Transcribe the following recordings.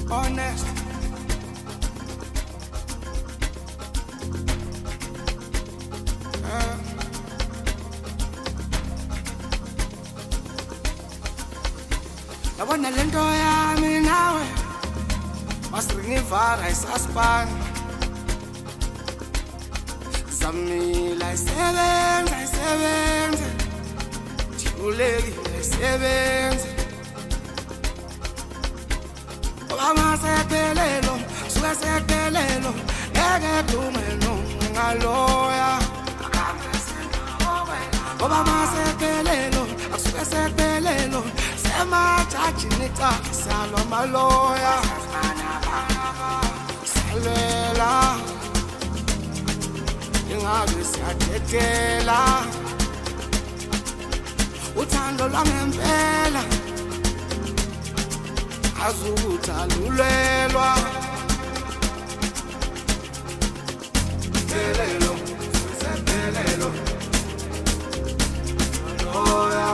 honest. Yabona lento yami nawe masingivara isaspani zamila isebenze jibulekile isebenze Obamasephelelo suka sephelelo ngeke dume no ngaloya Obamasephelelo asuka sephelelo Jajinita salo maloya salela ingabe siyadedela uthando lwangempela azukuthalulelwa pelelo sephelelo maloya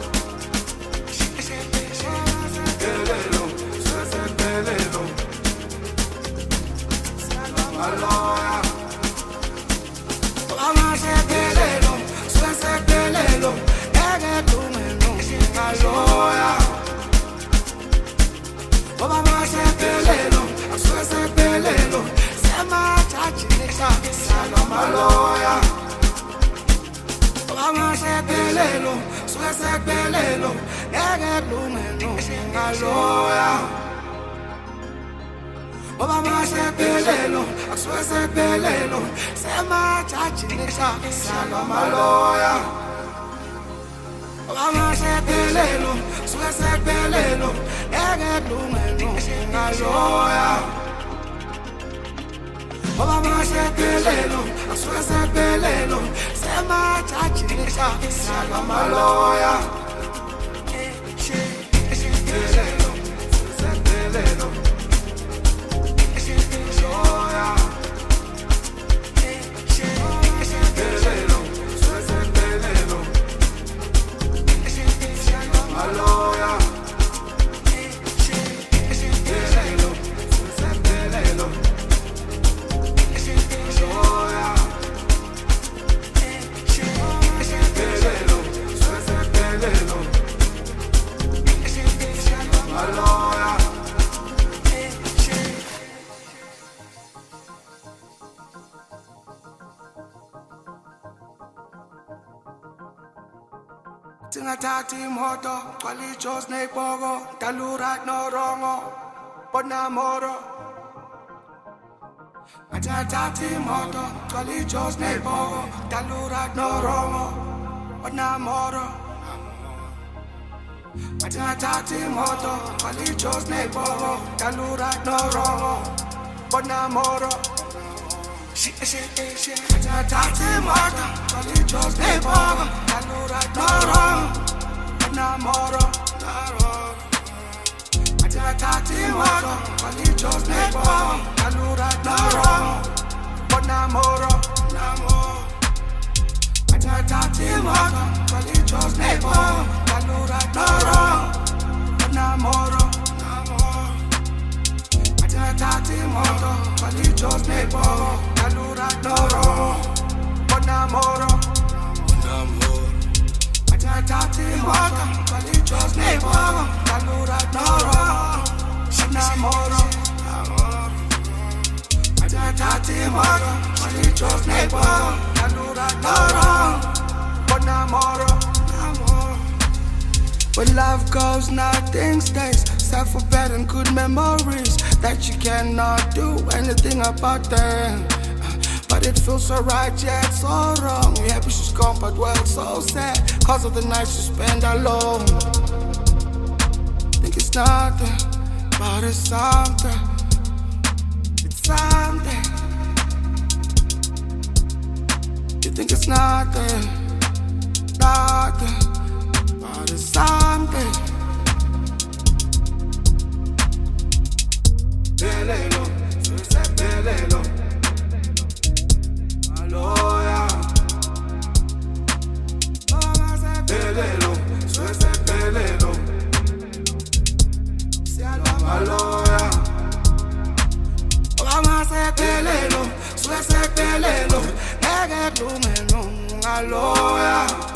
Obamasephelelo akuswesephelelo semajajinisa salomaloya Obamasephelelo swesephelelo ekedumeno ngaloya Obamasephelelo akuswesephelelo semajajinisa salomaloya Tingatati moto, kwalichos nepogo, talurat no rongo, ponamoro. Tingatati moto, kwalichos nepogo, talurat no rongo, ponamoro. Tingatati moto, kwalichos nepogo, talurat no rongo, ponamoro. Tingatati moto, kwalichos nepogo, talurat no rongo. Namoro, Tati moro, Kalichos nebo, Alura noro, Bonamoro, Namoro, Tati moro, Kalichos nebo, Alura noro, Bonamoro, Namoro, Tati moro, Kalichos nebo, Alura noro, Bonamoro, Bonamoro. Tati moro, Kalichos nebo, Alura noro, Bonamoro, Tati moro, Kalichos nebo, Alura noro, Bonamoro. When love goes, nothing stays, except for bad and good memories that you cannot do anything about them. But it feels so right, yeah, it's so wrong. We happy she's gone, but well, so sad, cause of the nights you spend alone. Think it's nothing, but it's something. It's something. You think it's nothing, nothing, but it's something. Pelelo, pelelo. Maloya, pelelo, suese pelelo, maloya. sekuphelelo ngeke kulungelo ngaloya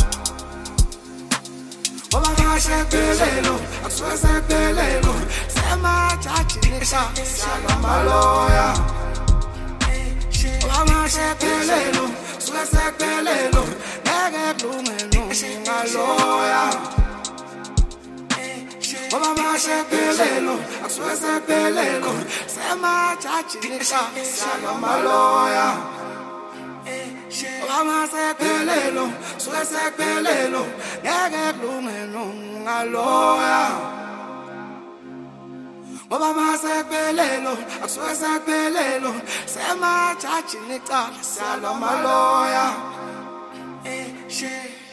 ngoba ngasephelelo akusuke sephelelo semajaji nisala maloya ngoba ngasephelelo suke sephelelo ngeke kulungelo ngaloya ngoba ngasephelelo akusuke sephelelo semajaji nisala maloya Oba sekuphelelo suke sekuphelelo ngeke kulungelo ngaloya ngoba masekuphelelo akusuke sekuphelelo semajaji nicala sala maloya